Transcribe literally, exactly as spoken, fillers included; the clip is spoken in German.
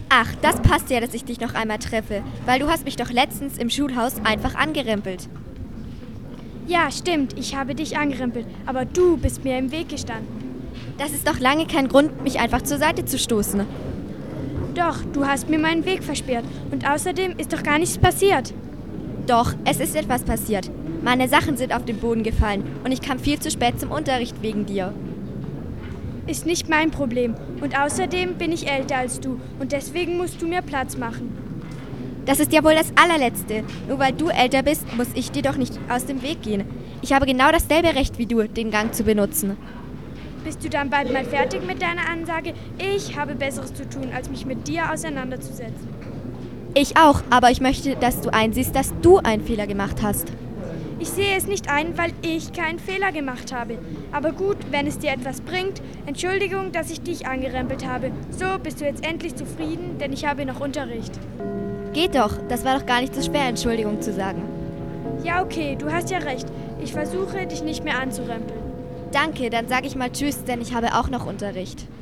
Ach, das passt ja, dass ich dich noch einmal treffe, weil du hast mich doch letztens im Schulhaus einfach angerempelt. Ja, stimmt, ich habe dich angerempelt, aber du bist mir im Weg gestanden. Das ist doch lange kein Grund, mich einfach zur Seite zu stoßen. Doch, du hast mir meinen Weg versperrt und außerdem ist doch gar nichts passiert. Doch, es ist etwas passiert. Meine Sachen sind auf den Boden gefallen und ich kam viel zu spät zum Unterricht wegen dir. Ist nicht mein Problem und außerdem bin ich älter als du und deswegen musst du mir Platz machen. Das ist ja wohl das allerletzte. Nur weil du älter bist, muss ich dir doch nicht aus dem Weg gehen. Ich habe genau dasselbe Recht wie du, den Gang zu benutzen. Bist du dann bald mal fertig mit deiner Ansage? Ich habe Besseres zu tun, als mich mit dir auseinanderzusetzen. Ich auch, aber ich möchte, dass du einsiehst, dass du einen Fehler gemacht hast. Ich sehe es nicht ein, weil ich keinen Fehler gemacht habe. Aber gut, wenn es dir etwas bringt. Entschuldigung, dass ich dich angerempelt habe. So, bist du jetzt endlich zufrieden, denn ich habe noch Unterricht. Geht doch, das war doch gar nicht so schwer, Entschuldigung zu sagen. Ja, okay, du hast ja recht. Ich versuche, dich nicht mehr anzurempeln. Danke, dann sage ich mal Tschüss, denn ich habe auch noch Unterricht.